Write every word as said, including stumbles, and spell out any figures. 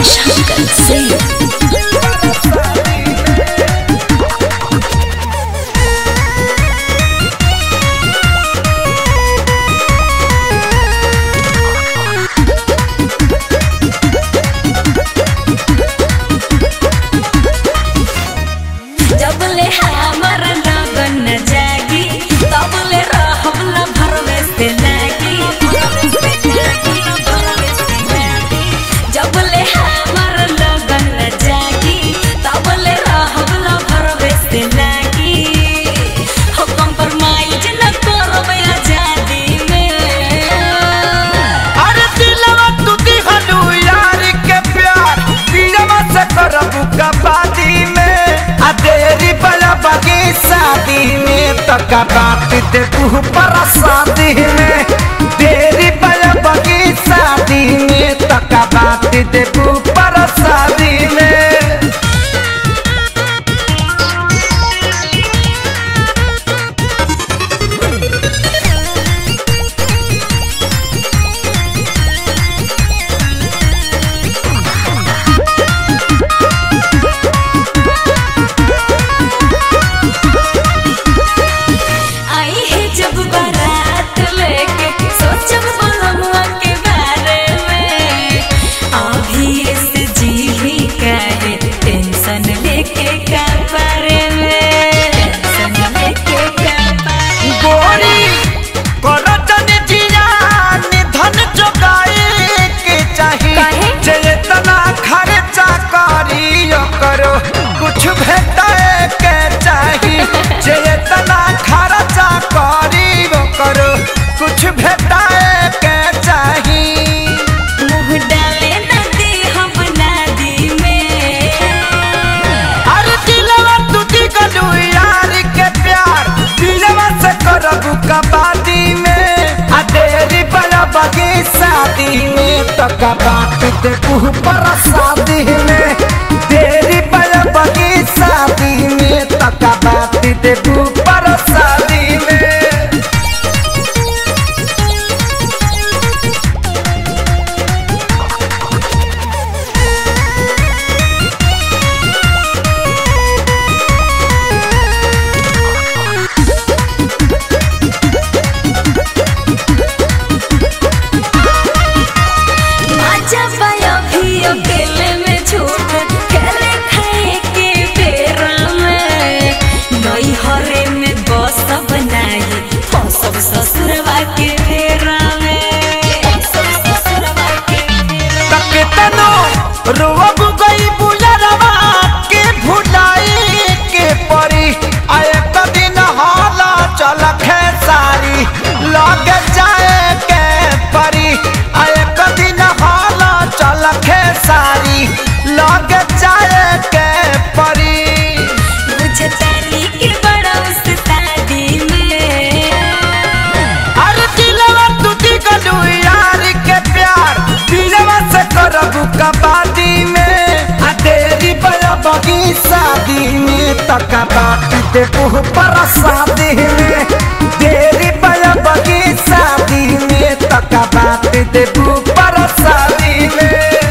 शंकर सिंह। शादी में तका बात दे पर शादी में तेरी बगी शादी में तका बात दे पर शादी में। कुछ भेटाए के चाहिए जेतना खर्चा करी वो करो कुछ भेटाए के चाहिए। मुँह डाले नदी हम नदी में अरे दिलवा टूटी गलू यार के प्यार दिलवा से करबू कबादी में आ तेरी बड़ा बगी शादी में तो कबात दे पर शादी में तेरी बगी शादी में तका बात दे पर शादी में। रोब गई बुलरवा के भुलाई के परी आए दिन हाला चल खेसारी लग जाए के परी आए दिन हाला चल खेसारी लग जाए के परी। मुझे ताली के बड़ा उस्तादी में अरे दिलवा टूटी गलू यार के प्यार दिलवा से करबू कबादी बगी शादी में तका बात दे पर शादी में तेरी बगी शादी में तका बात दे पर शादी में।